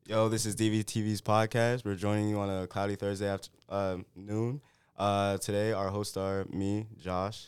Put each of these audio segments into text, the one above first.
Yo, this is DVTV's podcast. We're joining you on a cloudy Thursday noon. Today, our hosts are me, Josh.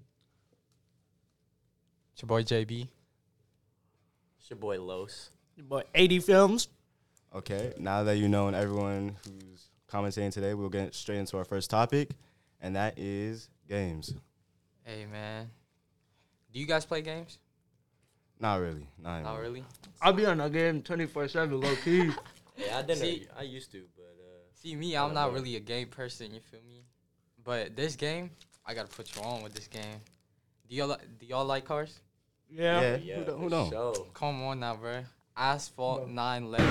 It's your boy JB. It's your boy Los. Your boy 80 Films. Okay, now that you know and everyone who's commentating today, we'll get straight into our first topic, and that is games. Hey, man. Do you guys play games? Not really. Not Not anymore. really. I'll be on a game 24/7, low key. Yeah, I didn't. See- I used to, but See, me, I'm not really a game person, you feel me? But this game, I got to put you on with this game. Do y'all like cars? Yeah. yeah, who don't? So Come on now, bro. Asphalt 9 level.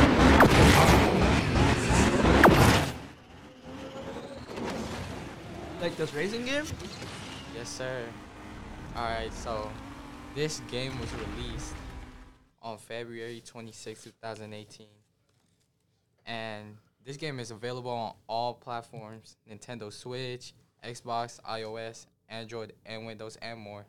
Like this racing game? Yes, sir. Alright, so this game was released on February 26, 2018. And this game is available on all platforms: Nintendo Switch, Xbox, iOS, Android, and Windows, and more.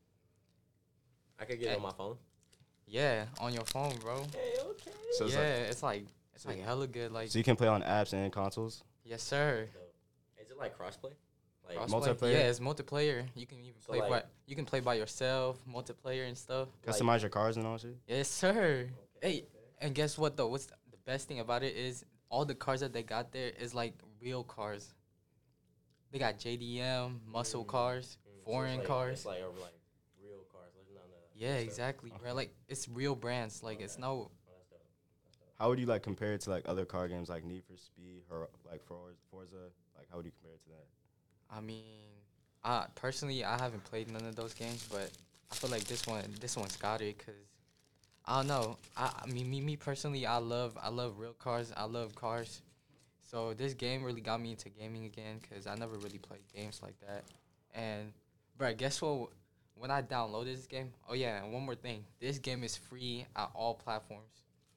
I could get it on my phone. Yeah, on your phone, bro. Okay. So, Yeah, it's like hella good. Like, so you can play on apps and consoles? yes, sir. Is it like crossplay? Like Crossplay. multiplayer? Yeah, it's multiplayer. You can even So, play like- you can play by yourself, multiplayer and stuff. Customize your cars and all shit? Yes, sir. Hey, and guess what though? What's the best thing about it is all the cars that they got there is like real cars. They got JDM, muscle cars, so foreign it's cars. It's like real cars. Like none of Yeah, exactly, bro. Like it's real brands. Like it's no. Oh, that's dope. How would you like compare it to like other car games like Need for Speed or like Forza? Like how would you compare it to that? I mean, personally, I haven't played none of those games, but I feel like this one's got it, cause I don't know. I mean, me personally, I love real cars. I love cars. So this game really got me into gaming again, cause I never really played games like that. And, bruh, guess what? When I downloaded this game, oh yeah, and one more thing, this game is free at all platforms.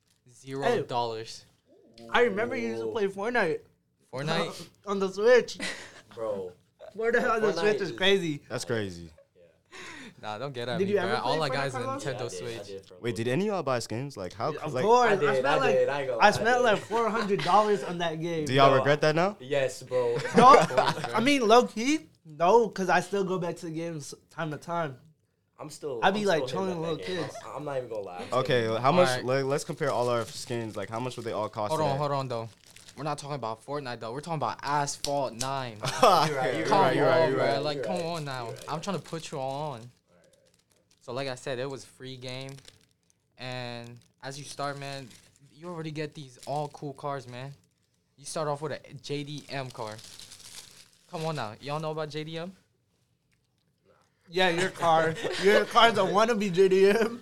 $0. I remember you used to play Fortnite. Fortnite. On the Switch. Bro. Fortnite on the Fortnite Switch is is- crazy. That's crazy. Nah, don't get at Did me, you bruh. ever All play I got is a Fortnite, Carlos? Nintendo I Switch. did for a Wait, little did any of y'all buy skins? Like how? Of like, course. I did, I spent I like did, I ain't gonna I lie, spent I did. like $400 on that game. do y'all No, regret that now? bit. Yes, bro. No, course, bro. I mean low key, no, because I still go back to the games time to time. I'm still. I be, I'm like, still hitting trolling up little that game. kids. I'm not even gonna lie. Okay, how much? Alright. Let's compare all our skins. Like how much would they all cost? Hold on though. We're not talking about Fortnite though. We're talking about Asphalt 9. on. You're right, you're Come right, on, you're right, bro. you're right, Like, you're come right. on now. You're right, I'm trying to put you on. So, like I said, it was free game, and as you start, man, you already get these all cool cars, man. You start off with a JDM car. Come on now, y'all know about JDM? Yeah, your car's a wannabe JDM.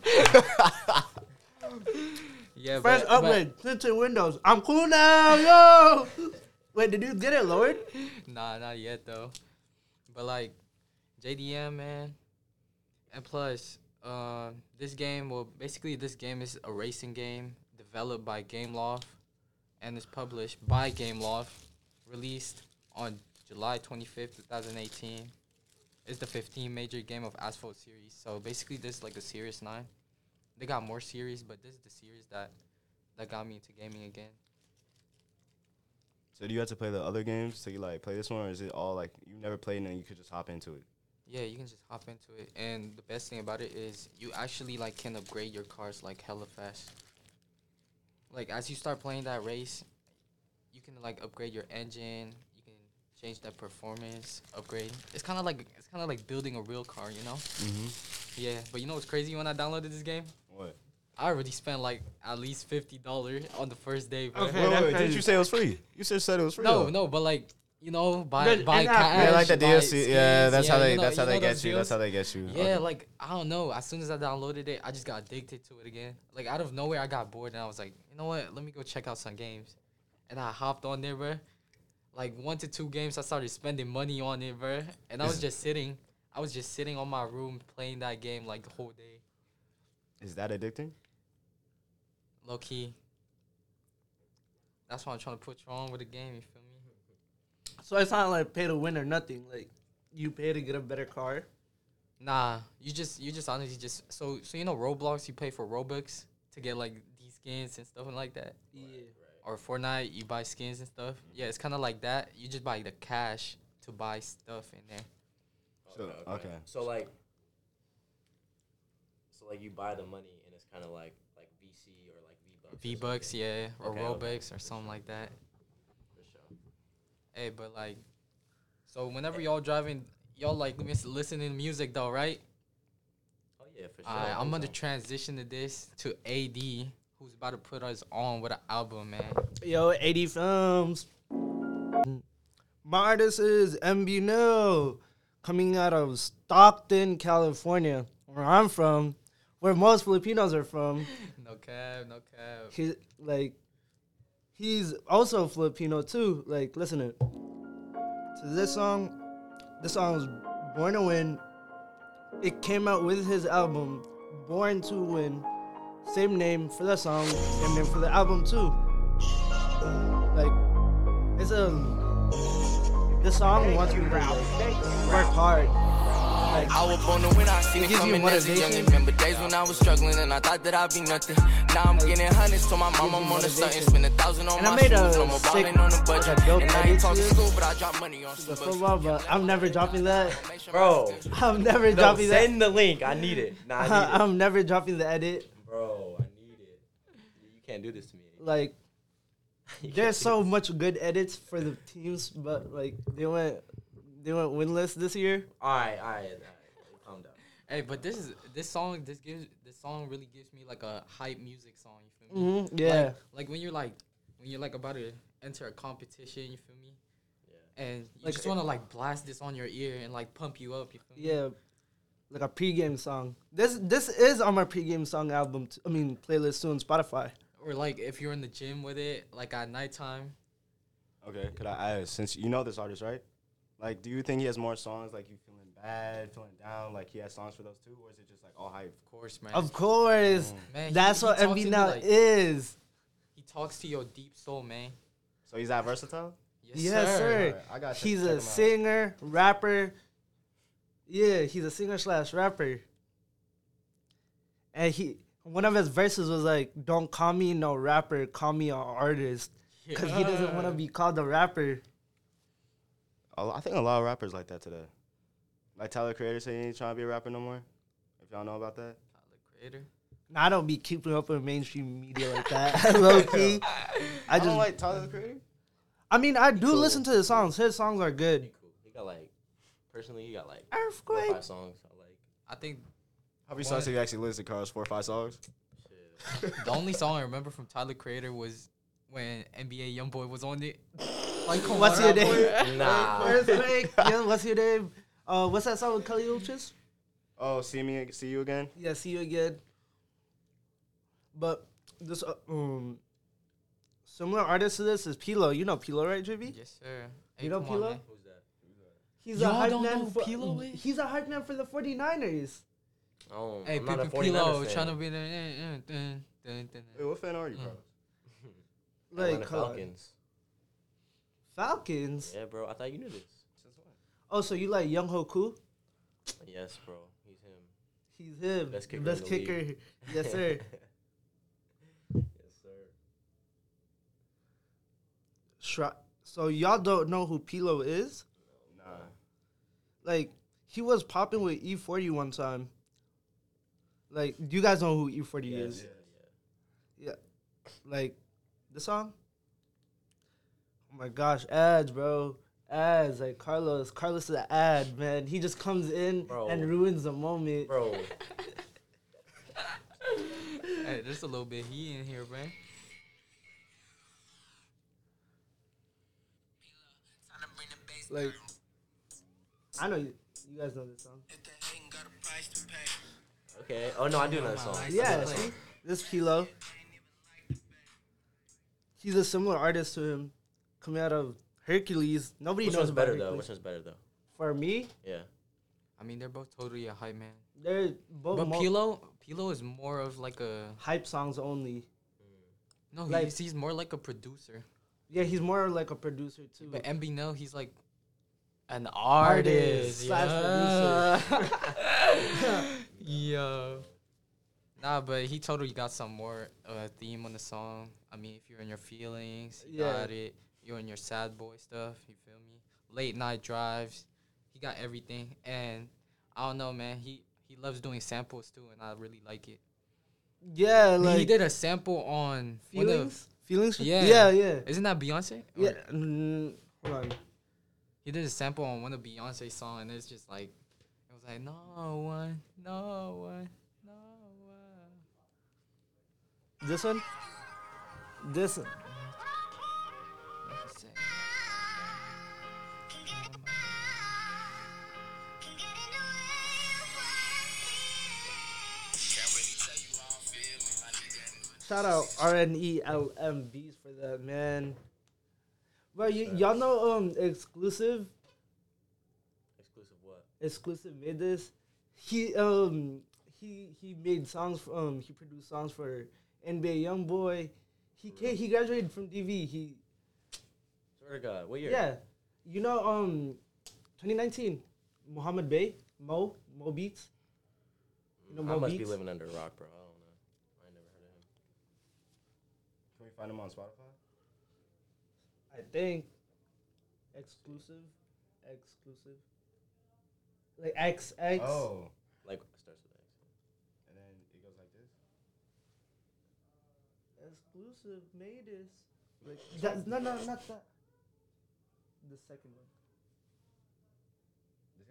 Yeah, Fresh but upgrade, tinted windows. I'm cool now, yo. Wait, did you get it lowered? nah, not yet though. But like JDM, man, and plus, this game is a racing game developed by Gameloft, and is published by Gameloft, released on July 25th, 2018. It's the 15th major game of Asphalt series. So basically, this is like a Series 9. They got more series, but this is the series that got me into gaming again. So do you have to play the other games to like play this one, or is it all like you never played and then you could just hop into it? Yeah, you can just hop into it, and the best thing about it is you actually like can upgrade your cars like hella fast. Like as you start playing that race, you can like upgrade your engine. You can change that performance, upgrade. It's kind of like building a real car, you know? Mm-hmm. Yeah, but you know what's crazy when I downloaded this game? What? I already spent like at least $50 on the first day, bro. Okay. Wait, that's didn't crazy. you say it was free? You said it was free. No, though. no, but like you know, buy Then buy in-app cash. Yeah, like the buy DLC. Yeah, skins, that's how they you know- that's how you they know get those you. deals? That's how they get you. Yeah, Okay. like I don't know. As soon as I downloaded it, I just got addicted to it again. Like out of nowhere, I got bored and I was like, you know what? Let me go check out some games. And I hopped on there, bro. Like 1 to 2 games, I started spending money on it, bro. And I was just sitting. I was just sitting on my room playing that game like the whole day, Is that addicting? low key. That's why I'm trying to put you on with the game. You feel me? So it's not like pay to win or nothing. Like you pay to get a better car. Nah, you just honestly just so you know Roblox. You pay for Robux to get like these skins and stuff like that. Yeah. Or Fortnite, you buy skins and stuff. Yeah, it's kind of like that. You just buy the cash to buy stuff in there. Okay. So like you buy the money and it's kind of like VC or like V-Bucks. V-Bucks, yeah, or Okay, Robux okay. or something like that. For sure. Hey, but like, so whenever y'all driving, y'all like listening to music though, right? Oh yeah, for sure. Alright, I'm gonna transition to this to AD, who's about to put us on with an album, man. Yo, 80 Films. My artist is MB No, coming out of Stockton, California, where I'm from, where most Filipinos are from. No cap, no cap. He's also Filipino too. Like, listen to this song. This song is Born to Win. It came out with his album, Born to Win. Same name for the song, same name for the album too. Like, it's this song wants me to work hard. Like, I was born to win, I seen it gives you coming as a youngin'. motivation. Remember days when I was struggling and I thought that I'd be nothing. Now I'm getting hundreds, so my mama I'm on the stuntin'. Spend 1,000 on And I my made a shoes, no more sick, ballin' on the budget. like a dope And I edit ain't talking to it. school, but I drop money on the some football, but I'm never dropping that. Bro, I'm never no, dropping that. send the link. I need it. Nah, I need it. I'm never dropping the edit. Bro, I need it. You can't do this to me. Like, You can't there's do so this. much good edits for the teams, but like they went winless this year. All right. Calm down. Hey, but this song really gives me like a hype music song. You feel me? Yeah, Like when you're about to enter a competition. You feel me? Yeah. And you Like, just want to like blast this on your ear and like pump you up. You feel me? yeah, like a pregame song. This is on my pregame song album. Playlist too on Spotify. Or like if you're in the gym with it, like at nighttime. Okay, could I ask, since you know this artist, right? Like, do you think he has more songs, like, you feeling bad, feeling down, like, he has songs for those too? Or is it just, like, all hype? Of course, man. Of course, Man, that's he what talks MB to Now me like- is. He talks to your deep soul, man. So he's that versatile? Yes, sir. Alright, I gotta He's check a him out. singer, rapper. Yeah, he's a singer/rapper. And one of his verses was like, "Don't call me no rapper, call me an artist," because he doesn't want to be called a rapper. I think a lot of rappers like that today. Like Tyler Creator saying he ain't trying to be a rapper no more. If y'all know about that. Tyler Creator. Now, I don't be keeping up with mainstream media like that, low key. I don't like Tyler the Creator. I do Cool. listen to his songs. His songs are good. He cool. He got like 4 or Earthquake. 5 songs. I like. I think How many songs have you actually listened to, Carlos? 4 or 5 songs? Shit. the only song I remember from Tyler Creator was when NBA YoungBoy was on it. Like, come What's on, your Rapper. name? Nah. Earthquake. Yeah, what's your name? What's that song with Kelly Uchis? Oh, see you again? Yeah, see you again. But this similar artist to this is Pilo. You know Pilo, right, JB? Yes, sir. You know come on, Pilo? man. Who's that? He's Y'all a hype don't man. know who Pilo is? He's a hype man for the 49ers. Oh, Hey, I'm not a Pimpin' 49ers Pilo fan. trying to be the. Wait, what fan are you, Carlos? Atlanta Like Falcons. Falcons. Yeah, bro. I thought you knew this. Since when? Oh, so you like Young Hoku? Yes, bro. He's him. He's him. Best kicker Best in the kicker. league. Yes, sir. Yes, sir. So y'all don't know who Pilo is? Nah. Like, he was popping with E40 one time. Like, do you guys know who E40 is? Yeah. Like, the song? Oh my gosh, ads, bro. Ads, like Carlos. Carlos is an ad, man. He just comes in Bro. and ruins the moment. Bro. Hey, there's a little bit heat in here, man. Like, I know you guys know this song. Okay. Oh, no, I do know that song. Yeah, see? This Pilo. He's a similar artist to him. Coming out of Hercules. Nobody Which knows one's about better, Hercules. though? Which one's better, though? For me, Yeah. I mean, they're both totally a hype man. they're both But Pilo is more of like a hype songs only. no. Like- He's more like a producer. Yeah, he's more like a producer too. But MB Nell, he's like an Artist artist. slash Yeah. Yo. Nah, but he totally got some more theme on the song. I mean, if you're in your feelings, he Yeah. got it. You're in your sad boy stuff. You feel me? Late night drives. He got everything. And I don't know, man. He loves doing samples too, and I really like it. Yeah, like he did a sample on one of- feelings. Feelings. Yeah. Yeah. Isn't that Beyonce? Or- Yeah. Hold on. He did a sample on one of Beyonce's song, and it's just like, it was like, no one, no one, no one. This one. This one. What to say? Shout out RNELMBs for that, man. Bro, y'all know exclusive. Exclusive what? Exclusive made this. He made songs. He produced songs for NBA YoungBoy. He graduated from DV. Swear to God, what year? Yeah, you know 2019. Muhammad Bey, Mo Beats. You know I Mo must Beats. be living under a rock, bro. I don't know. I never heard of him. Can we find him on Spotify? I think exclusive, like XX. Oh, Like starts with X. and then it goes like this. Exclusive made this. Like that, no, not that. The second one. This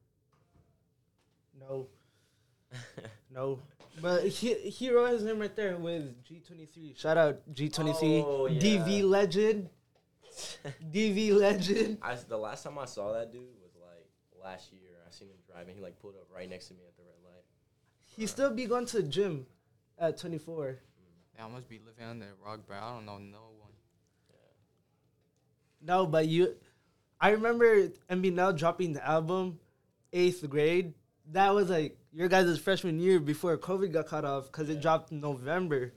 guy? No. No. But he wrote his name right there with G23. Shout out G23. Oh, yeah. DV legend. DV legend. The last time I saw that dude was like last year. I seen him driving. He like pulled up right next to me at the red light. He still be going to the gym at 24. Yeah, I must be living under a rock, bro. I don't know no one. No, but I remember MB Now dropping the album 8th grade. That was like your guys' freshman year before COVID got cut off because it dropped in November.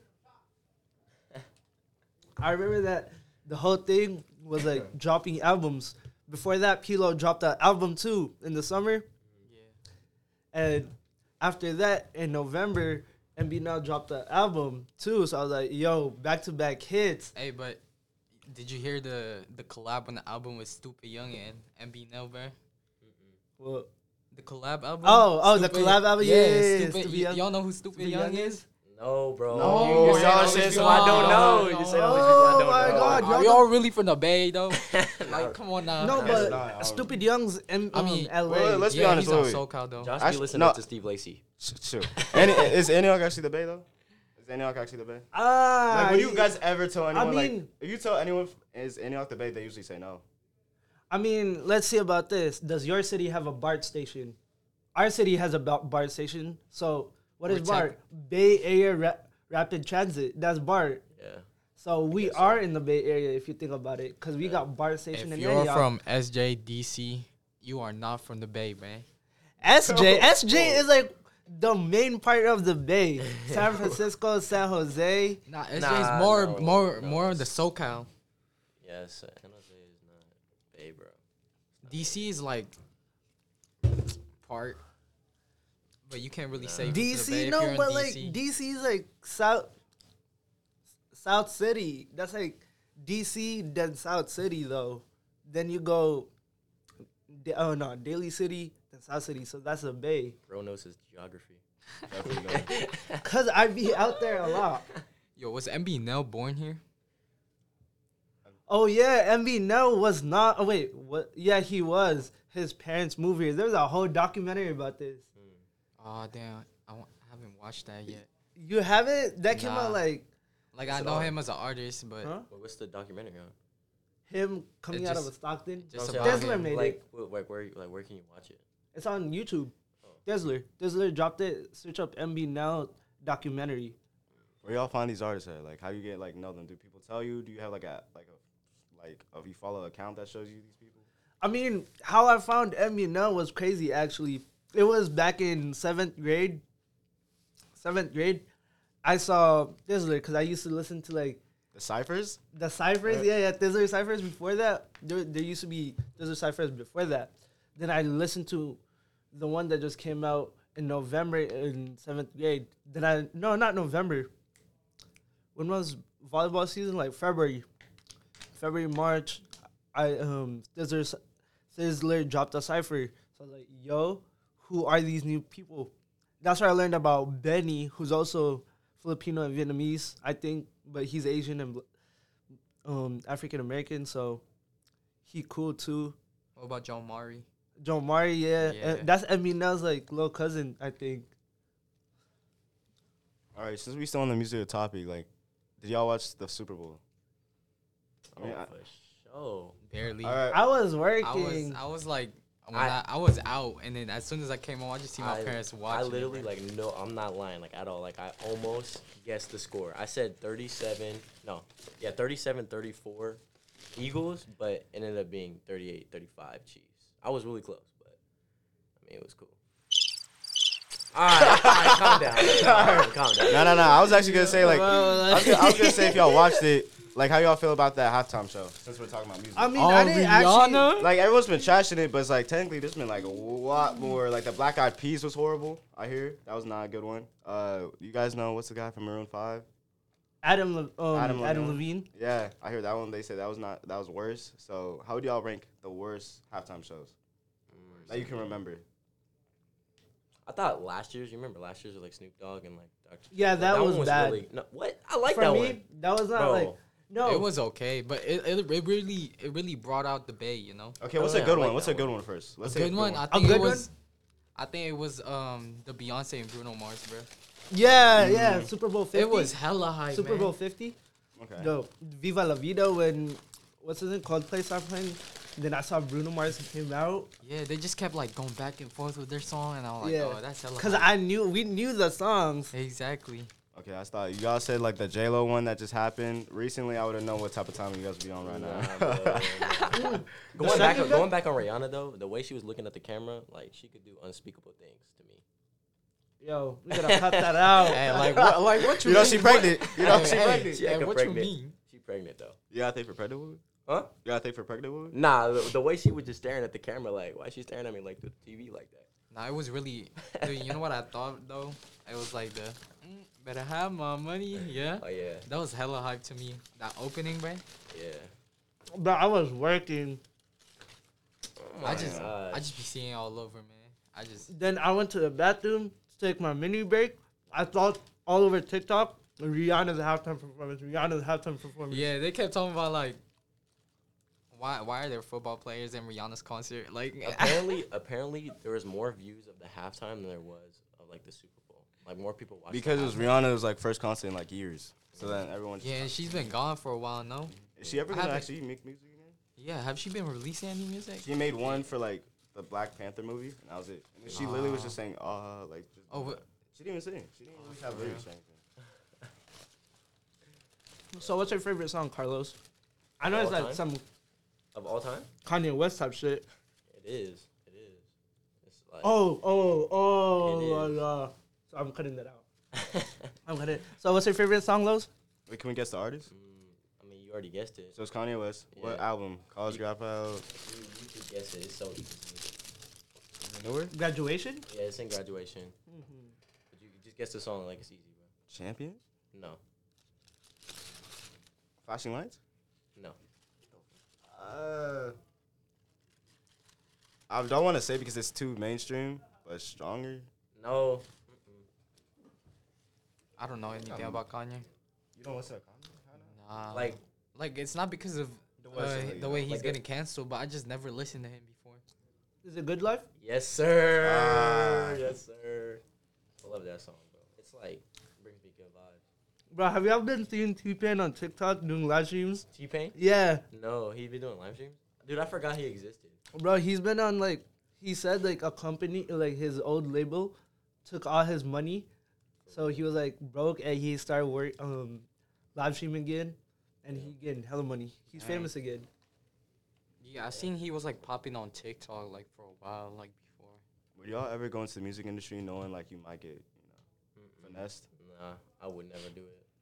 I remember that the whole thing was like dropping albums. Before that, Pilo dropped an album too in the summer. Yeah. And after that, in November, MB Now dropped the album too. So I was like, yo, back-to-back hits. Hey, but did you hear the collab on the album with Stupid Young and MB Nell, bro? Well, The collab album? the collab album? Yeah, Stupid. Stupid Young. Y'all know who Stupid Young is? No, bro. No, You're saying y'all all these said people so I don't no, know. no, You're saying all these people I Oh don't my know. God, Are y'all really from the Bay, though? Like, come on now. No, That's but not- Stupid Young's in I mean, LA. well, let's be yeah, honest, he's on wait. SoCal, though. Josh I be s- listening no. to Steve Lacy. Sure. Is Antioch actually the Bay though? Is Antioch actually the Bay? Like, would you guys ever tell anyone? mean- like, if you tell anyone is Antioch the Bay, they usually say no. I mean, let's see about this. Does your city have a BART station? Our city has a BART station. So what is We're BART? Bay Area Rapid Transit. That's BART. Yeah. So we guess so. are in the Bay Area if you think about it, because we got BART station If in you're Antioch. from SJDC, you are not from the Bay, man. SJ is like the main part of the Bay. San Francisco, San Jose. Nah, SJ Nah, is more no, more of the SoCal. Yes. San Jose is not Bay, bro. DC is like part, but you can't really say the Bay DC, if no, you're in but like DC. DC is like South City. That's like DC, then South City though. Then you go, Daly City, then South City. So that's a Bay. Bro knows his geography. Definitely no. Cause I be out there a lot. Yo, was MB Nell born here? Oh yeah, MB Nell was not. Oh wait, what? Yeah, he was. His parents moved here. There's a whole documentary about this. Oh damn, I haven't watched that yet. You haven't? That came Nah. out like Like I it know on? him as an artist, but Huh? What's the documentary on? him coming It out of just- a Stockton. just No, I'm about saying, Dazzler him. made like, it. where can you watch it? It's on YouTube. Oh. Dazzler dropped it. Search up MB Now documentary. Where y'all find these artists at? Like, how you get like know them? Do people tell you? Do you have like if you follow an account that shows you these people? I mean, how I found MB Now was crazy. Actually, it was back in seventh grade. I saw Dazzler because I used to listen to like The ciphers? the ciphers. Yeah, Dazzler ciphers. Before that, there used to be Dazzler ciphers before that. Then I listened to the one that just came out in November in 7th grade. No, not November. When was volleyball season? Like February, March. Sizzler dropped a cipher. So I was like, yo, who are these new people? That's where I learned about Benny, who's also Filipino and Vietnamese, I think, but he's Asian and African American, so he cool too. What about John Mari? John Mari, yeah. Yeah. That's Eminel's like little cousin, I think. All right, since we still on the music topic, like, did y'all watch the Super Bowl? Oh, for sure. Barely. All right. I was working. I was like, I was out, and then as soon as I came home, I just see my parents watching. I literally, it, bro. like, no, I'm not lying, like, at all. Like, I almost guessed the score. I said 37-34 Eagles, but it ended up being 38-35 Chiefs. I was really close, but, I mean, it was cool. All right, calm down. Calm down. No. I was actually gonna say like, I was gonna say if y'all watched it, like how y'all feel about that halftime show. Since we're talking about music, I mean, I didn't actually. like everyone's been trashing it, but it's like technically there's been like a lot more. Like the Black Eyed Peas was horrible. I hear that was not a good one. You guys know what's the guy from Maroon 5? Adam Levine. Yeah, I hear that one. They said that was worse. So how would y'all rank the worst halftime shows that you can remember? I thought last year's, you remember last year's with like Snoop Dogg and like Dr. Yeah, that was bad. Really, no, what? I like For that me, one. that was not Bro. like no. It was okay, but it really brought out the Bay, you know. Okay, what's a yeah, good I like one? What's a that good one. one first? A Let's say good one. I A think good it was. one? I think it was the Beyonce and Bruno Mars, bro. Yeah, Super Bowl 50. It was hella hype, Super man. Bowl 50. Okay. No, Viva La Vida when what's his name? Coldplay started playing. Then I saw Bruno Mars came out. Yeah, they just kept like going back and forth with their song, and I was like, Yeah. oh, that's hella. Cause hype. we knew the songs. Exactly. Okay, I thought y'all said like the J-Lo one that just happened recently. I would have known what type of time you guys would be on right now. Going back on Rihanna though, the way she was looking at the camera, like she could do unspeakable things to me. Yo, we gotta cut that out. Hey, like what you You know mean? she pregnant. You know she Hey, pregnant. She hey, acting what pregnant. you mean? She pregnant though. You gotta think for pregnant woman? Huh? You gotta think for pregnant woman? Nah, the way she was just staring at the camera, like why is she staring at me like through the TV like that? Nah, it was really. Dude, you know what I thought though? It was like the better have my money. Yeah. Oh yeah, That was hella hype to me. That opening, bro. yeah. But I was working. Oh I my just gosh. I just be seeing it all over, man. I just Then I went to the bathroom to take my mini break. I thought all over TikTok, Rihanna's halftime performance. yeah. They kept talking about like why are there football players in Rihanna's concert? Like apparently there was more views of the halftime than there was of like the Super Bowl. Like more people watched Because the it was halftime. Rihanna's like first concert in like years. So then everyone. yeah, and she's been gone for a while. No. Is she ever I gonna haven't- actually make music again? Yeah. Have she been releasing any music? She made one for like the Black Panther movie, and that was it. And then she literally was just saying, like. Just, Oh, what? She didn't even sing. She didn't really have lyrics or anything. So what's your favorite song, Carlos? I know Of it's all like time? some Of all time, Kanye West type shit. it is. It's like It is. So I'm cutting that out. I'm cutting. So what's your favorite song, Los? Wait, can we guess the artist? I mean, you already guessed it. So it's Kanye West. What Yeah. album? College Dropout. You could guess it. It's so easy. Newer? Graduation? Yeah, it's in Graduation. But you just guess the song like it's easy, bro. Champion? No, Flashing Lights? no. I don't want to say because it's too mainstream, but Stronger. No. I don't know anything about Kanye. You don't listen to Kanye? Nah. Like it's not because of West, the way he's like getting canceled, but I just never listened to him before. Is it Good Life? yes, sir. Ah. Yes, sir. I love that song, bro. It's like brings me good vibes. Bro, have you ever been seeing T-Pain on TikTok doing live streams? T-Pain? Yeah. No, he been doing live streams. Dude, I forgot he existed. Bro, he's been on like he said like a company like his old label took all his money, so he was like broke and he started live streaming again, and he getting hella money. He's Dang. famous again. Yeah, I seen he was like popping on TikTok like for a while, like before. Would y'all ever go into the music industry knowing like you might get, finessed? Nah, I would never do it.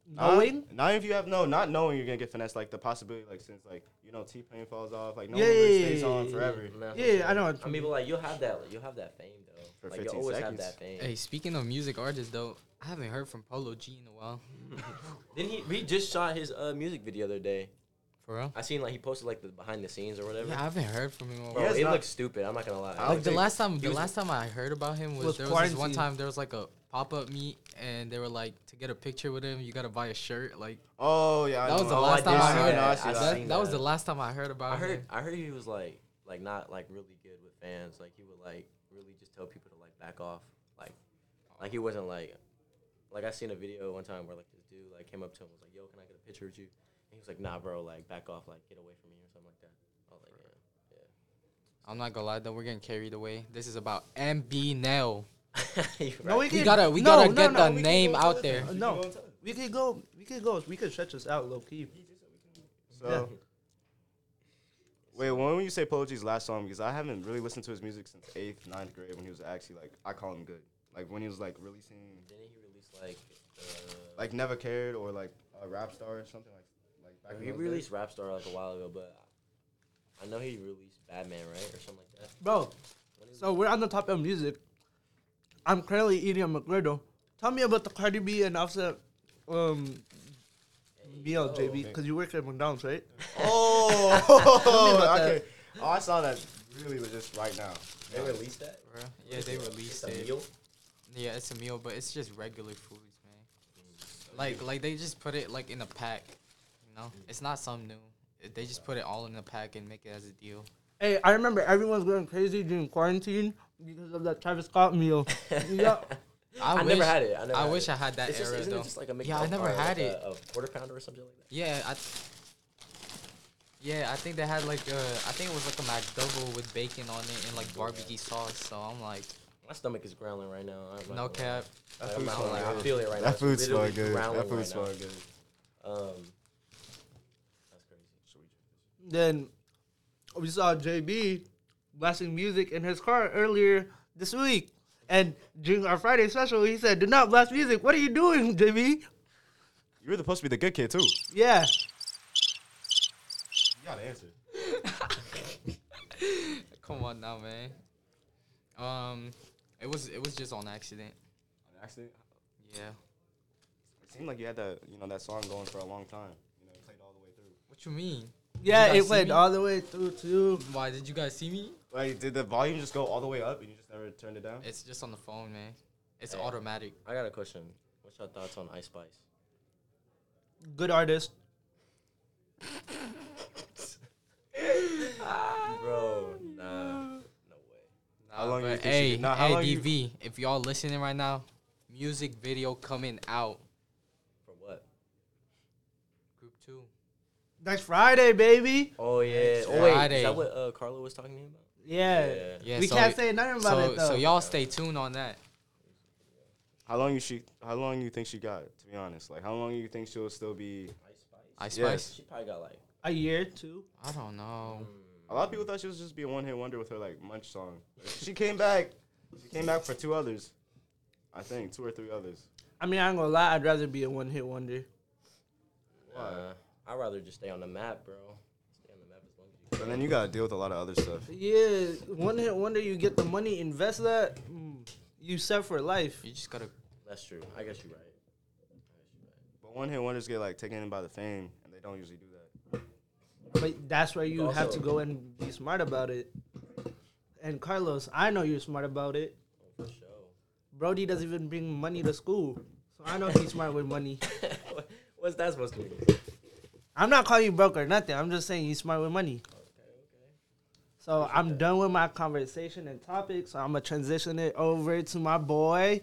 Knowing? Not if you have not knowing you're gonna get finessed. Like the possibility, like since like T-Pain falls off, like no Yeah, one really yeah, stays yeah, on yeah, forever. Yeah, I know. I mean, but like you'll have that fame though. For Like you 15 always have seconds. that fame. Hey, speaking of music artists though, I haven't heard from Polo G in a while. Then he just shot his music video the other day. For real? I seen like he posted like the behind the scenes or whatever. Yeah, I haven't heard from him in a Bro, while. Yes, it not- looks stupid. I'm not gonna lie. I Like the think last time, he was- I heard about him Was was there was this one quarantine. time there was like a pop-up meet and they were like to get a picture with him you gotta buy a shirt. Like Oh yeah, that was the Oh, last I time did I see heard. that. I I see seen that. That was that. the last time I heard about him. I heard he was like not like really good with fans. Like he would like really just tell people to like back off. Like he wasn't like I seen a video one time where like this dude like came up to him and was like, "Yo, can I get a picture with you?" And he was like, "Nah, bro, like back off, like get away from me or something like that." I was like, "Yeah, I'm not gonna lie though, we're getting carried away. This is about MB Nell. yeah." No, We gotta get the we can name go out tell there. it. No, we could go. We could stretch this out low key. So, wait, when you say Polo G's last song, because I haven't really listened to his music since 8th, 9th grade when he was actually like, I call him good. Like when he was like releasing, Didn't he release like Never Cared or like a Rap Star or something like back in he those released days? Rap Star like a while ago, but I know he released Batman, right, or something like that. Bro, so we're on the topic of music. I'm currently eating a McGriddle. Tell me about the Cardi B and Offset meal, JB, because you work at McDonald's, right? Oh, about that. okay. Oh, I saw that really was just right now. They released that. Bro. Yeah, they released It's a it. meal? Yeah, it's a meal, but it's just regular foods, man. Like they just put it like in a pack, you know. It's not something new. They just put it all in a pack and make it as a deal. Hey, I remember everyone's going crazy during quarantine because of that Travis Scott meal. Yeah. I never had it. I wish I had that It's just, era isn't though. it just like a Yeah, I never had it. A quarter pounder or something like that. Yeah, I think they had like I think it was like a McDouble with bacon on it and like barbecue sauce. So I'm like, My stomach is growling right now. I'm not no gonna lie. cap. That Like, I'm food's not so gonna lie, I good. feel it right now. That It's food's so literally good. growling That food's so right now. good. That's crazy. Then we saw JB blasting music in his car earlier this week. And during our Friday special, he said, "Do not blast music. What are you doing, JB?" You were supposed to be the good kid too. Yeah. You gotta answer. Come on now, man. It was just on accident. An accident. Yeah. It seemed like you had that song going for a long time. You played all the way through. What you mean? Yeah, guys it see went me? all the way through to. Why did you guys see me? Like, did the volume just go all the way up and you just never turned it down? It's just on the phone, man. It's Hey. automatic. I got a question. What's your thoughts on Ice Spice? Good artist. Bro, nah, no way. How long you But think she hey, could- nah, how hey, long you- DV, if y'all listening right now, music video coming out. For what? Group 2. Next Friday, baby. Oh yeah. Next Oh wait, Friday. is that what Carlo was talking to me about? Yeah. Yeah, We so can't say nothing about it, though. So y'all stay tuned on that. How long you think she got? To be honest, like how long you think she'll still be? Ice Spice. Ice Yes. Spice? She probably got like. A year, 2. I don't know. A lot of people thought she was just be a one-hit wonder with her like Munch song. She came back. She came back for 2 others. I think 2 or 3 others. I mean, I ain't gonna lie. I'd rather be a one-hit wonder. I'd rather just stay on the map, bro. Stay on the map as long as you And then you gotta deal with a lot of other stuff. Yeah, one-hit wonder. You get the money, invest that. You set for life. You just gotta. That's true. I guess you're right. But one-hit wonders get like taken in by the fame, and they don't usually do that. But that's where you have to Also- go and be smart about it. And Carlos, I know you're smart about it. Oh, for sure. Brody doesn't even bring money to school, so I know he's smart with money. What's that supposed to mean? I'm not calling you broke or nothing. I'm just saying he's smart with money. Okay. So I'm done with my conversation and topic. So I'm gonna transition it over to my boy,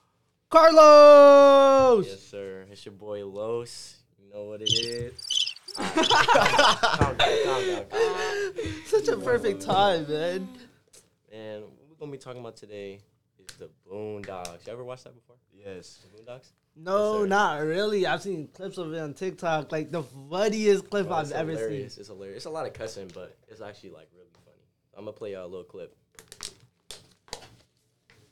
Carlos. Yes, sir. It's your boy Los. You know what it is. Right. Calm down. Such a perfect time, man. And what we're gonna be talking about today is the Boondocks. You ever watched that before? Yes. The Boondocks? No, Yes, sir. not really. I've seen clips of it on TikTok. Like the funniest clip Bro, I've it's ever hilarious. seen. It's hilarious. It's a lot of cussing, but it's actually like really funny. I'm gonna play y'all a little clip.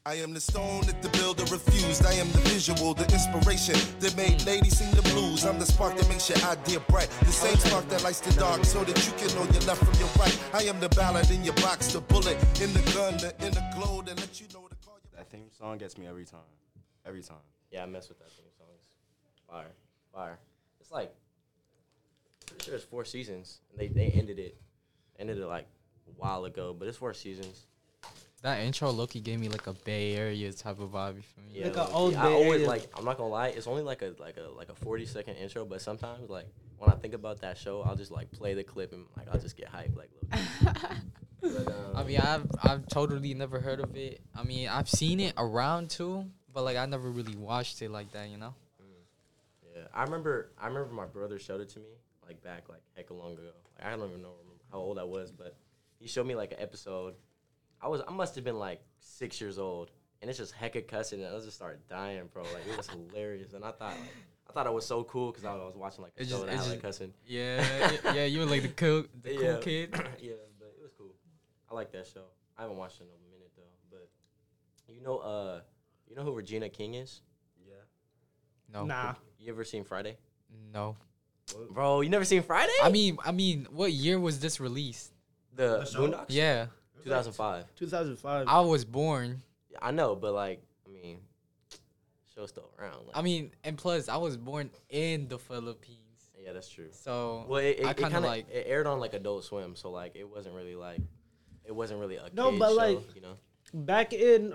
I am the stone that the builder refused. I am the visual, the inspiration that made ladies sing the blues. I'm the spark that makes your idea bright. The same spark that lights the dark so that you can know your left from your right. I am the ballad in your box, the bullet in the gun, the inner glow that let you know to call your... That theme song gets me every time. Every time. Yeah, I mess with that theme song. It's fire. It's like, pretty sure it's 4 seasons. And they ended it like a while ago, but it's 4 seasons. That intro Loki gave me like a Bay Area type of vibe for me. Yeah, Like an old I Bay always Area. like. I'm not gonna lie. It's only like a 40-second intro, but sometimes like when I think about that show, I'll just like play the clip and like I'll just get hyped like. But, I mean, I've totally never heard of it. I mean, I've seen it around too, but like I never really watched it like that, you know. Yeah, I remember my brother showed it to me like back like hecka long ago. Like, I don't even remember how old I was, but he showed me like an episode. I must have been like 6 years old, and it's just hecka cussing, and I just started dying, bro. Like it was hilarious, and I thought it was so cool because I was watching like a show that I like cussing. Yeah, you were like the cool kid. Yeah, but it was cool. I like that show. I haven't watched it in a minute though, but you know who Regina King is? Yeah. No. Nah. You ever seen Friday? No. Bro, you never seen Friday? I mean, what year was this released? The show? Boondocks? Yeah, 2005. 2005. I was born. I know, but like, I mean, show's still around. Like, I mean, and plus, I was born in the Philippines, yeah, that's true. so Well, it I kind of like. it aired on like Adult Swim, so like it wasn't really a No, kid but, show, like, you know. back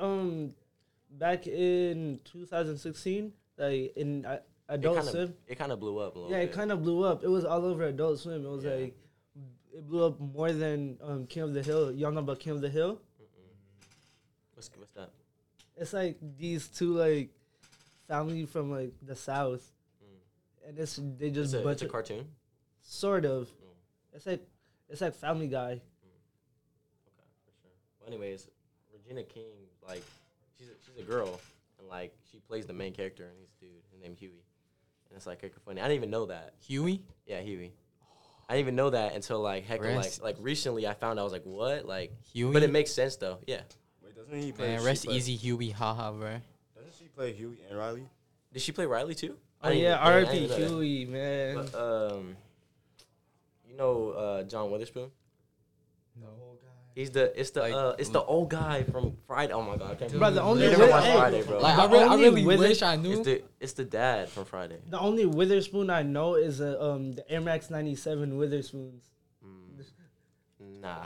in 2016, like in Adult Swim. It kind of blew up a little Yeah, bit. it kind of blew up. It was all over Adult Swim. It was Yeah. like it blew up more than King of the Hill. Y'all know about King of the Hill? What's that? It's like these two like family from like the South, and they just It's a butcher cartoon. sort of. It's like Family Guy. Okay, for sure. Well, anyways, Regina King, like, she's a girl, and like she plays the main character, and he's a dude. His name's Huey, and it's like hecka funny. I didn't even know that. Huey? Yeah, Huey. I didn't even know that until like hecka Rest. like recently. I found out, I was like, what? Like, Huey? but it makes sense though. Yeah. Wait, doesn't he play? Man, she rest play- easy, Huey. Haha, bro. Doesn't she play Huey and Riley? Did she play Riley too? Oh I didn't yeah, even- I R.I.P. didn't know that. Huey, man. But, you know John Witherspoon? No. It's the Like, old guy from Friday. Oh my god, I can't Bro, the only you never Wi- watched hey, Friday, bro. Like, The I only really Wither- wish I knew. It's the dad from Friday. The only Witherspoon I know is the Air Max 97 Witherspoons. Nah.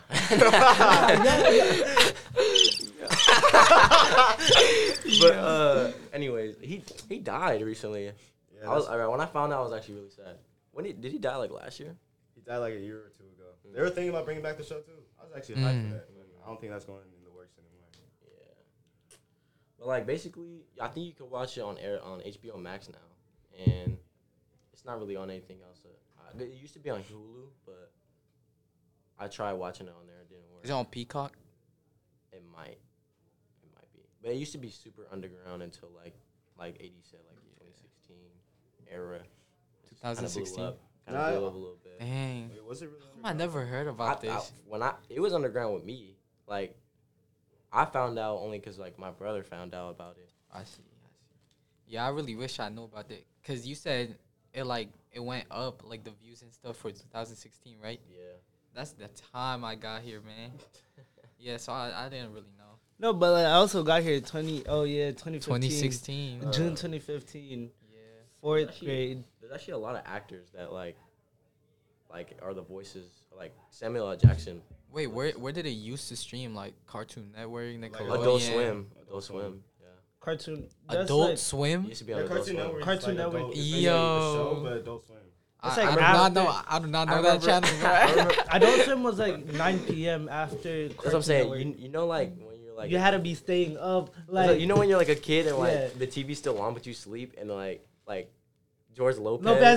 But anyways, he died recently. Yeah, When I found out, I was actually really sad. Did he die like last year? he died like a year or two ago. They were thinking about bringing back the show too. I was actually hyped for that, but I don't think that's going in the works anymore. Yeah. But like basically, I think you can watch it on HBO Max now, and it's not really on anything else. It used to be on Hulu, but I tried watching it on there. It didn't work. Is it on Peacock? It might be, but it used to be super underground until like 80 said like 2016 era. 2016. Kind of Nah, blew up a little bit. Dang. Wait, was it really? I never heard about this. It was underground with me. Like I found out only because like my brother found out about it. I see. Yeah, I really wish I knew about that. Cause you said it went up like the views and stuff for 2016, right? Yeah. That's the time I got here, man. Yeah, so I didn't really know. No, but like, I also got here 2015. 2016. June 2015. Yeah. Fourth grade. There's actually a lot of actors that like are the voices. Like Samuel L. Jackson. Wait, where did it used to stream? Like Cartoon Network, Nickelodeon, Adult Swim. Adult Swim. Yeah. Cartoon. That's Adult like, Swim. It used to be on Yeah, Adult Cartoon Swim. Network. Cartoon Network. Yo. But Adult Swim. It's I like do not after- know. I do not know I that remember- channel. Bro. Adult Swim was like 9 p.m. after. That's what I'm saying. Network. You know, like when you're like You had to be staying up. It's Like you know when you're like a kid and like Yeah. the TV's still on but you sleep and like George Lopez. Lopez.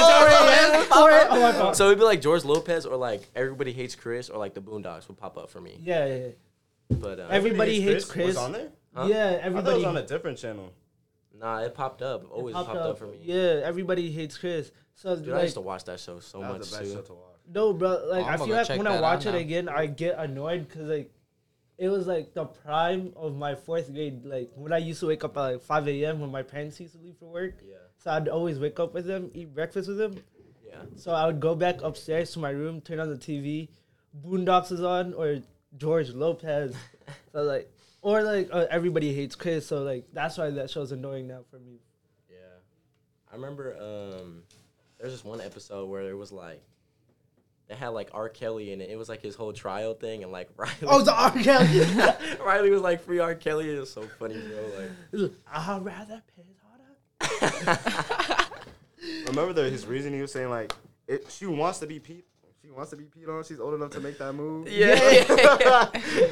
Oh my God. So it'd be like George Lopez or like Everybody Hates Chris or like the Boondocks would pop up for me. Yeah. But Everybody Hates Chris. Was on there? Huh? Yeah, I thought it everybody. was on a different channel. nah, it popped up. It always popped up for me. Yeah, Everybody Hates Chris. So Dude, I like, used to watch that show so That much was the best show too. to watch. no, bro. Like Oh, I I'm feel gonna like check when I that watch out it now. again, I get annoyed because like it was like the prime of my 4th grade. Like when I used to wake up at like 5 a.m. when my parents used to leave for work. Yeah. So I'd always wake up with them, eat breakfast with them. Yeah. So I would go back upstairs to my room, turn on the TV, Boondocks is on, or George Lopez. So like, or like Everybody Hates Chris. So like that's why that show's annoying now for me. Yeah. I remember there's this one episode where it was like they had like R. Kelly in it. It was like his whole trial thing, and like Riley. Oh, the R. Kelly. Riley was like free R. Kelly. It was so funny, bro. Like I'd rather piss harder. Remember his reason he was saying like she wants to be Pete. She wants to be peed on. She's old enough to make that move. yeah.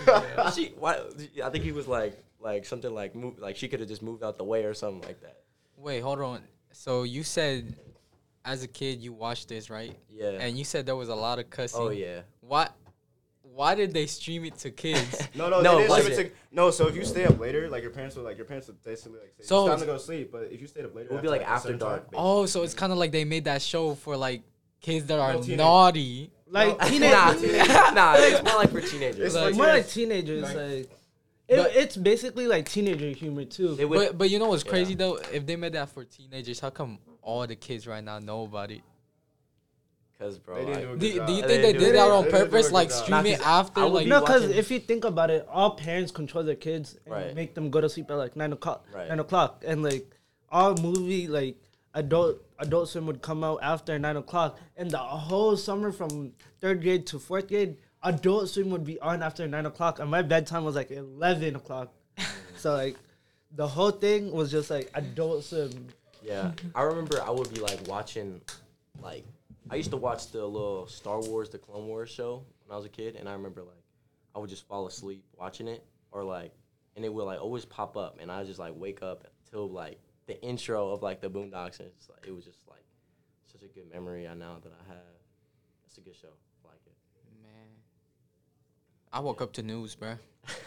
I think he was like something like move, like she could have just moved out the way or something like that. Wait, hold on. So you said, as a kid, you watched this, right? Yeah. And you said there was a lot of cussing. Oh yeah. Why did they stream it to kids? No, No, they it didn't wasn't. ship it to, no. So if you stay up later, like your parents would basically like say, So it's time to go sleep. But if you stayed up later, It would be like a after certain dark. time- Oh, so it's kind of like they made that show for like kids that are No, teenage- naughty. Like Nah, teenagers. nah, it's more like for teenagers. It's Like- More like teenagers. Like- Like But- it's basically like teenager humor too. They would, But you know what's Yeah. crazy though? If they made that for teenagers, how come all the kids right now know about it? cause bro, They didn't like, do a Do, good job. do you They think they didn't do did it. that on They didn't do a purpose? good Like job. stream Nah, it 'cause after? I would Like be No, because watching- if you think about it, all parents control their kids and Right. make them go to sleep at like 9 o'clock. Right. 9 o'clock, and like all movie like Adult Swim would come out after 9 o'clock, and the whole summer from 3rd grade to 4th grade, Adult Swim would be on after 9 o'clock, and my bedtime was like 11 o'clock. So like the whole thing was just like Adult Swim. yeah. I remember I would be like watching, like I used to watch the little Star Wars, the Clone Wars show when I was a kid, and I remember like I would just fall asleep watching it, or like, and it would like always pop up, and I just like wake up till like the intro of like the Boondocks, and it's, like, it was just like such a good memory I now that I have. It's a good show. I like it. man, I woke up to news, bro.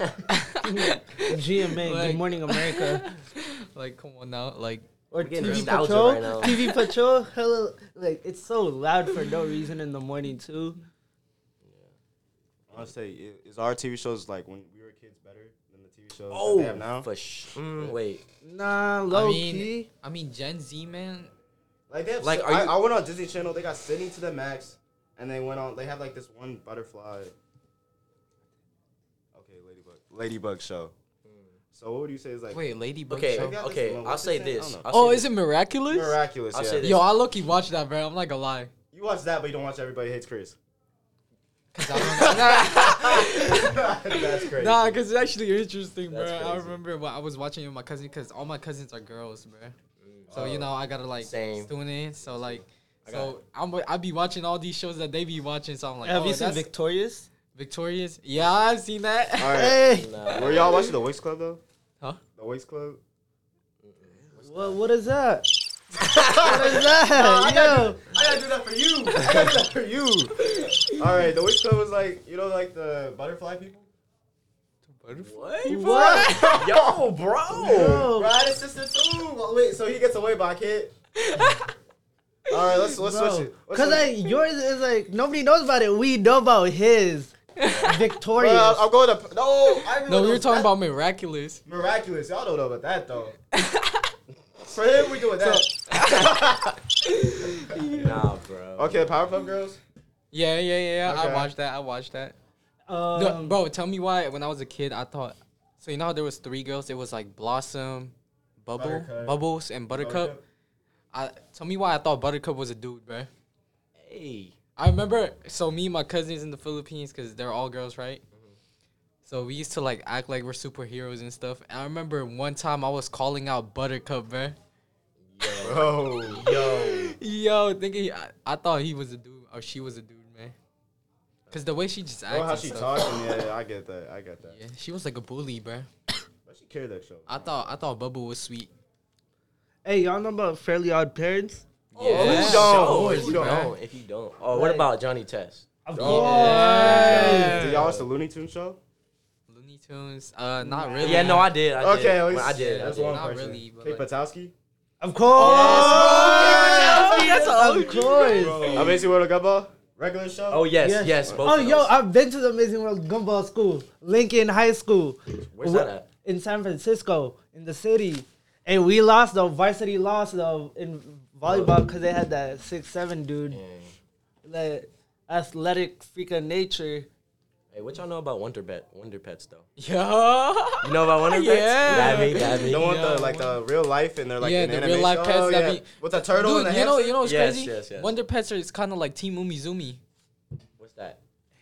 GMA, Like- Good Morning America, Like, come on now, like. or getting TV nostalgia Patrol. right now. TV Patrol, hello, like it's so loud for no reason in the morning too. I want to say, is our TV shows like when we were kids better than the TV shows that Oh, they have now? for wait. Nah, low mean- key. I mean, Gen Z, man. Like they have, Like, like are you- I went on Disney Channel. They got Sydney to the Max, and they went on. They have like this one butterfly. Okay, Ladybug show. So what would you say is like? Wait, Ladybug Okay, show? got this okay. one. I'll What's say his name? I this. don't know. I'll Oh, say is this. it Miraculous? Miraculous. I'll yeah. say this. Yo, I low-key watched that, bro. I'm not gonna lie. You watch that, but you don't watch Everybody Hates Chris. 'Cause I don't- That's crazy. Nah, cause it's actually interesting, bro. That's I crazy. remember when I was watching it with my cousin, cause all my cousins are girls, bro. So you know I gotta like Same. tune in. So like, I so I be watching all these shows that they be watching. So I'm like, Have oh, you seen that's Victorious? Victorious? Yeah, I've seen that. All right. Hey, Nah. Were y'all watching the Wigs Club though? Huh? The Wigs Club. what is that? What is that? Yo, I gotta do that for you. I gotta do that for you. All right, the Wigs Club was like, you know, like the butterfly people. What? what? Yo, bro. Yo, Right, it's just a two. Well, wait, so he gets away, but I can't. All right, let's switch it. Cause like yours is like nobody knows about it. We know about his. Victorious. I'm going to no. I really No, we know were talking that- about Miraculous. Miraculous. Y'all don't know about that though. For him, we doing that. Nah, bro. Okay, Powerpuff Girls. Yeah. Okay. I watched that. No, Um, bro, tell me why. When I was a kid, I thought. So you know how there was 3 girls? It was like Blossom, Buttercup. Bubbles, and Buttercup. Tell me why I thought Buttercup was a dude, bro. Hey. I remember. So me and my cousins in the Philippines, cause they're all girls, right? So we used to like act like we're superheroes and stuff. And I remember one time I was calling out Buttercup, bro. Bro. Yo, thinking I thought he was a dude or she was a dude, man. Cause the way she just acted. Oh, how and she stuff. talking? Yeah, I get that. I get that. Yeah, she was like a bully, bro. But she carried that show. I thought Bubba was sweet. hey, y'all know about Fairly Odd Parents? Oh, Yeah. who Of don't? course, If you bro. don't. If you don't. Oh, what Like- about Johnny Test? Of Oh, Yeah. Did y'all watch the Looney Tunes show? Looney Tunes, not really. Yeah, no, I did. I did. Okay, at Well, least I did. That's I did. one Not person. really, but Kate like- Patowski. Of course. Yes, bro. Of course. Amazing World of Gumball. Regular show. Oh yes. Both Oh, of yo, those. I've been to the Amazing World Gumball School, Lincoln High School. Where's that at? In San Francisco, in the city. And we lost though. Varsity lost though in volleyball because they had that 6'7" dude. Yeah. That athletic freak of nature. Hey, what y'all know about Wonder Pets though? Yeah. You know about Wonder Pets? Yeah. Dab me. The one with the real life and they're like Yeah, in the animation. real life pets Oh, that yeah. be- with the turtle Dude, and the you know hamster. what's Yes, crazy? yes. Wonder Pets are kind of like Team Umizoomi. What's that?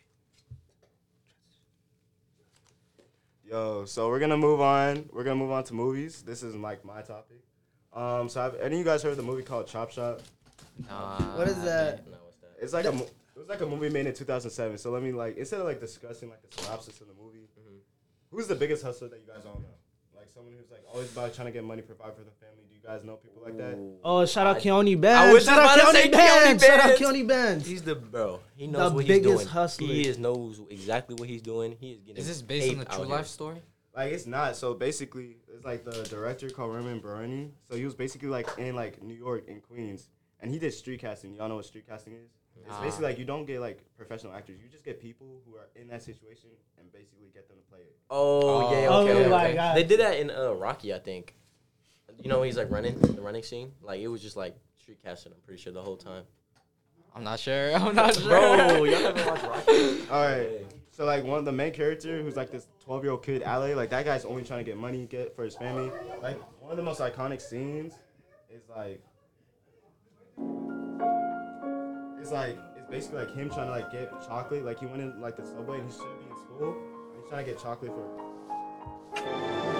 Yo, so we're gonna move on. We're gonna move on to movies. This is like my topic. So have any of you guys heard of the movie called Chop Shop? Nah. What is that? No, what's that? It's like it was like a movie made in 2007. So let me like instead of like discussing like the synopsis of the movie, who's the biggest hustler that you guys all know? Like someone who's like always about trying to get money, provide for the family. Do you guys know people like that? Oh, shout out Keone Bands. I was Shout just out about to say Keone Bands. Keone Shout out Bands. Keone Bands. He's the bro. He knows The what he's biggest doing. hustler. He knows exactly what he's doing. He is getting. Is this based on paid a true out here. life story? Like it's not. So basically, it's like the director called Roman Baroni. So he was basically like in like New York and Queens, and he did street casting. Y'all know what street casting is? It's Nah. basically like you don't get like professional actors. You just get people who are in that situation and basically get them to play it. Oh yeah. Oh, Okay. my okay. God. They did that in Rocky, I think. You know when he's like running the running scene. Like it was just like street casting. I'm pretty sure the whole time. I'm not sure. I'm not sure. Bro, y'all haven't watched Rocky? All right. So like one of the main character who's like this 12-year-old kid, Ale, like that guy's only trying to get money for his family. Like one of the most iconic scenes is like it's basically like him trying to like get chocolate. Like he went in like the subway and he shouldn't be in school. And he's trying to get chocolate for.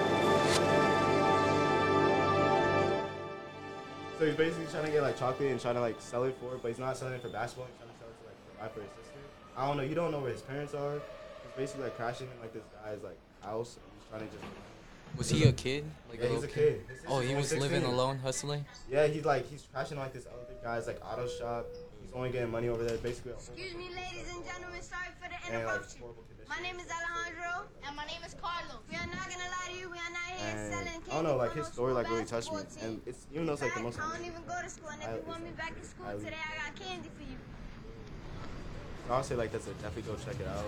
So he's basically trying to get like chocolate and trying to like sell it for it, but he's not selling it for basketball. He's trying to sell it to like provide for his sister. I don't know. You don't know where his parents are. He's basically like crashing in like this guy's like house and he's trying to just. Was he a kid? Like Yeah, he's a little kid. His Oh, sister's he only was living 16. alone, hustling. Yeah, he's crashing like this other guy's like auto shop. He's only getting money over there, basically. Excuse me, ladies and gentlemen. Sorry for the And like interruption. horrible conditions. My name is Alejandro. And my name is Carlos. We are not gonna lie to you. We are not here And selling candy. I don't know, like for his no story like school really touched me, basketball and team. it's even though it's like the most. I don't even go to school, and if you want me back to school I- today, I got candy for you. I'll say like that's a definitely go check it out.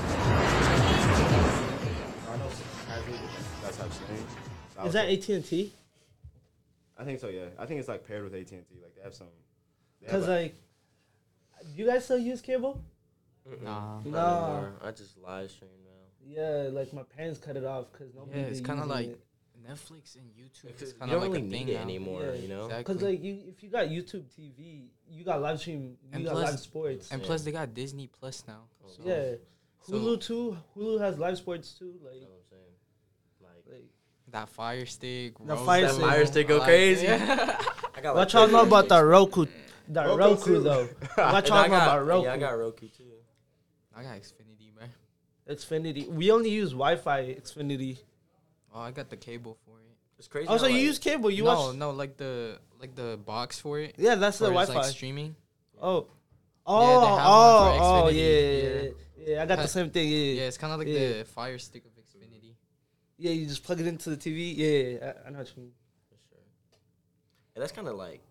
I know has it. That's how seen. So Is that AT&T? I think so. Yeah, I think it's like paired with AT&T. Like they have some. They have, Because like, do you guys still use cable? Nah. Not No. anymore. I just live stream now. Yeah, like my parents cut it off because nobody. Yeah, it's been kind of using like it. Netflix and YouTube. It's You kind don't of like really a thing need it now. anymore. Yeah, You know. Exactly. Because like if you got YouTube TV, you got live stream, you And got plus- live sports. And Yeah. plus, they got Disney Plus now. So, Yeah, So- Hulu too. Hulu has live sports too. You know what I'm saying? Like, that Fire Stick. The Roku, Fire That Stick. Fire Stick go I like crazy. it. I got What y'all know about the Roku? The Roku Roku too. though. What And y'all I know about got, Roku? yeah, I got Roku too. I got Xfinity, man. Xfinity. We only use Wi-Fi. Xfinity. Oh, I got the cable for it. It's crazy. Oh, so how, you like, use cable? You no, watch? no, like the box for it. Yeah, that's the Where it's, Wi-Fi. like streaming. Oh. Yeah, they have one for Oh, Xfinity. yeah. I got the Uh, same thing. Yeah, Yeah. it's kind of like Yeah. the Fire Stick of Xfinity. Yeah, you just plug it into the TV. Yeah, I know what you mean. For sure. And that's kind of like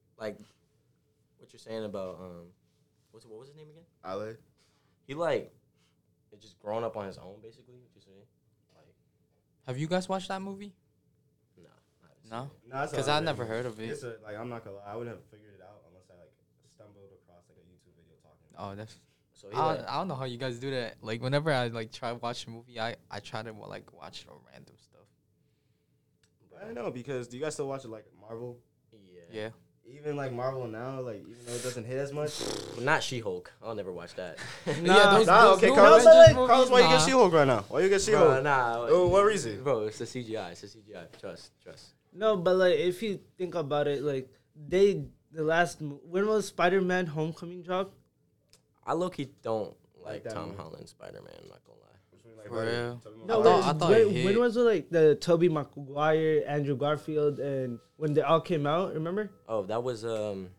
what you're saying about what was his name again? Ale. He like is just growing up on his own, basically. What you saying? Like, Have you guys watched that movie? nah. I haven't seen No, it. No, it's because all I right. never heard of it. It's like I'm not gonna lie, I wouldn't have figured it out unless I like stumbled across like a YouTube video talking. Oh, that's. So he I don't know how you guys do that. Like whenever I like try to watch a movie, I try to like watch random stuff. I don't know because do you guys still watch it like Marvel? Yeah. Even like Marvel now, like even though it doesn't hit as much. Well, not She-Hulk. I'll never watch that. Nah, Nah, okay, new Carlos. Avengers Carlos, why you get movies, She-Hulk right now? Why you get She-Hulk? Bro, nah. Oh, what reason? Bro, it's the CGI. It's the CGI. Trust. No, but like if you think about it, like when was Spider-Man: Homecoming drop? I low-key don't like that Tom movie. Holland Spider-Man. I'm not gonna lie. For real? No, I thought it hit. when was it like the Tobey Maguire, Andrew Garfield, and when they all came out? Remember? Oh, that was I'm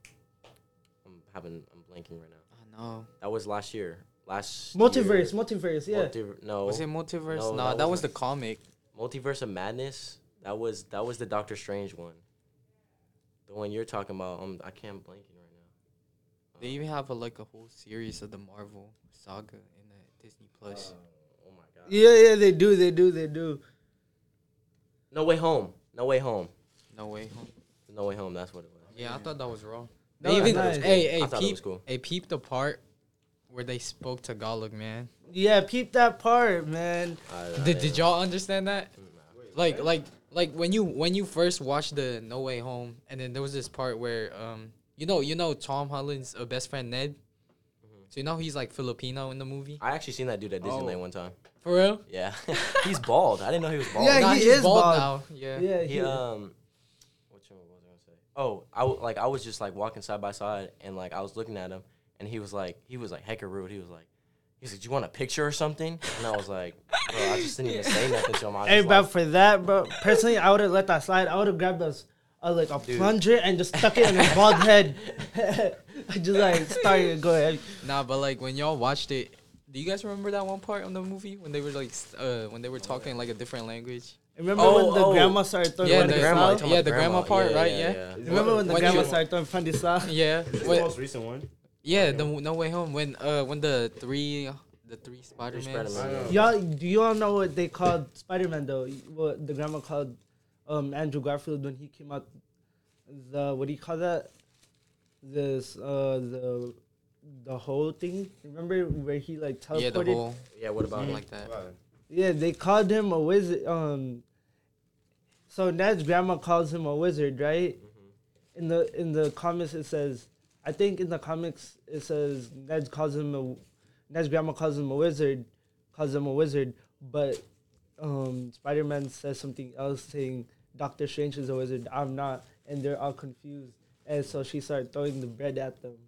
blanking right now. I know. That was last year. Multiverse, yeah. No. Was it Multiverse? No, No, that that was was the comic. Multiverse of Madness. That was the Doctor Strange one. The one you're talking about. I can't blanking right They even have a whole series of the Marvel saga in the Disney Plus. Oh my god. Yeah, they do. No Way Home. No Way Home. No Way Home. No Way Home. That's what it was. Yeah, I thought that was wrong. That They was even nice. hey I thought it was cool. peep the part where they spoke Tagalog, man. Yeah, peep that part, man. Did y'all understand that? Like when you first watched the No Way Home, and then there was this part where you know Tom Holland's best friend Ned. So you know he's like Filipino in the movie. I actually seen that dude at Disneyland one time. For real? Yeah, he's bald. I didn't know he was bald. Yeah, Nah, he he's is bald bald. now. Yeah. Yeah, He what was I gonna say? Oh, I was just like walking side by side, and like I was looking at him, and he was like hecka rude. He was like, do you want a picture or something? And I was like, bro, I just didn't even say nothing to him. I was Hey, just bro, like, for that, bro, personally, I would have let that slide. I would have grabbed a plunger and just stuck it in his bald head. I just like started go ahead. Nah, but like when y'all watched it, do you guys remember that one part on the movie when they were like when they were talking like a different language? Remember when the grandma started throwing Yeah, funny the grandma, style? talking about Yeah, the grandma part, right? Yeah. Remember when the When grandma you- started throwing funny style? Yeah. It's the When- most recent one. Yeah, the No Way Home when the three Spider-Mans. Spider-Man. Do y'all know what they called Spider-Man though? What the grandma called Andrew Garfield when he came out? What do you call that? This the whole thing. Remember where he like teleported? Yeah, the whole Yeah, what about something him? like that. Wow. Yeah, they called him a wizard. So Ned's grandma calls him a wizard, right? Mm-hmm. In the comics it says, I think in the comics it says Ned's grandma calls him a wizard, but Spider-Man says something else saying Doctor Strange is a wizard, I'm not, and they're all confused, and so she started throwing the bread at them.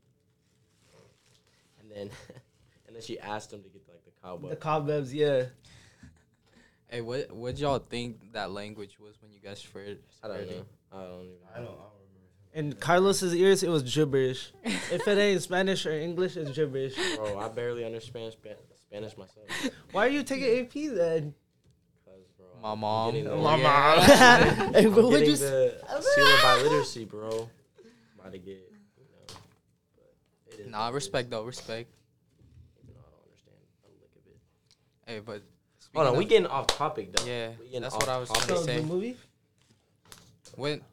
And then she asked him to get like the cowboy. The cobwebs, yeah. Hey, what y'all think that language was when you guys first I don't heard know. it? I don't even. I don't remember. In Carlos's ears, it was gibberish. If it ain't Spanish or English, it's gibberish. Bro, I barely understand Spanish myself. Why are you taking AP then? Cause, bro, My I'm mom. getting the- My mom. Hey, I'm but would getting you? the seal of biliteracy, bro. About to get, but it is Nah, what it is. respect though, respect. Even though I don't understand a lick of it. Hey, but Hold speaking on, we of- getting off topic though. Yeah, We getting that's off what I was topic. trying to So say. the movie? when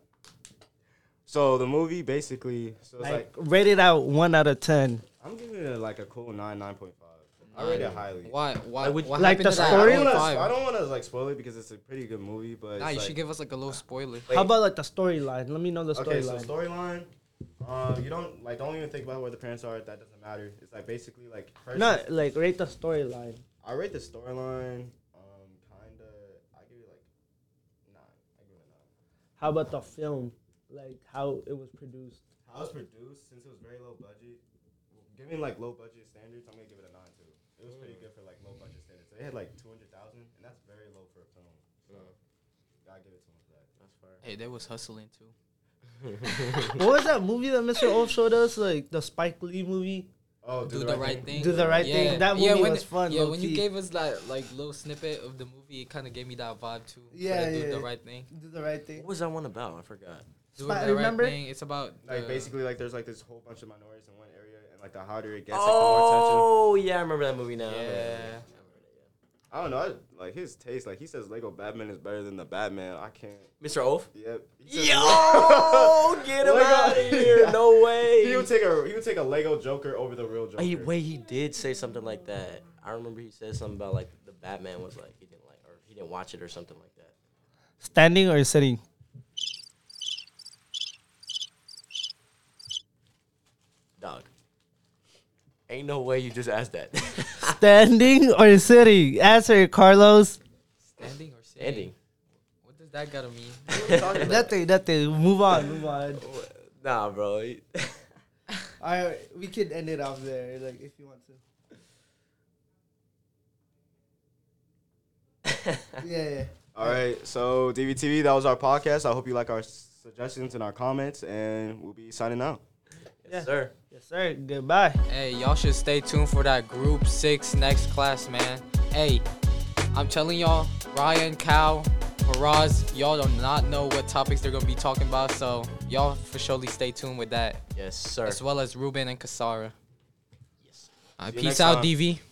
So the movie basically, so it's like Rated out 1 out of 10. I'm giving it like a cool 9.5. I rate it highly. why Like, would- what like happened the to that story? I 9.5? don't want to like spoil it because it's a pretty good movie, but Nah, it's you like, should give us like a little spoiler. How about like the storyline? Let me know the Okay, so storyline. storyline. You don't even think about where the parents are. That doesn't matter. It's like basically like first. No, like rate the storyline. I rate the storyline. Kinda. I give it like 9. I give it a 9. How about the film? Like how it was produced. How it's produced, since it was very low budget, giving like low budget standards, I'm gonna give it a 9 too. It was pretty good for like low budget standards. They had like 200,000, and that's very low for a film. So gotta give it to them for that. That's fair. Hey, they was hustling too. What was that movie that Mr. O showed us? Like the Spike Lee movie? Oh, Do the right thing. Do the right thing. That movie when was fun. Yeah, when low-key. you gave us that like little snippet of the movie, it kind of gave me that vibe too. Yeah, Do yeah. the right thing. Do the right thing. What was that one about? I forgot. Doing Spy- the remember? right thing. It's about Like the- basically, like there's like this whole bunch of minorities in one area, and like the harder it gets, like the more attention. Oh yeah, I remember that movie now. Yeah. I don't know. Like his taste, like he says Lego Batman is better than the Batman. I can't. Mr. Oath. Yep. He says Yo, get him Lego- out of here! No way. He would take a Lego Joker over the real Joker. He did say something like that. I remember he said something about like the Batman was like he didn't watch it or something like that. Standing or sitting? Dog. Ain't no way you just asked that. Standing or sitting? Answer, Carlos. standing or sitting. Ending. What does that gotta mean? Nothing. Move on. Nah, bro. Alright, we can end it off there, like if you want to. Yeah. All right, so DVTV, that was our podcast. I hope you like our suggestions and our comments, and we'll be signing out. Yes, sir. Yes, sir. Goodbye. Hey, y'all should stay tuned for that Group 6 next class, man. Hey, I'm telling y'all, Ryan, Cal, Faraz, y'all do not know what topics they're gonna be talking about, so y'all for surely stay tuned with that. Yes, sir. As well as Ruben and Kasara. Yes. All right, See you peace next out, time. DV.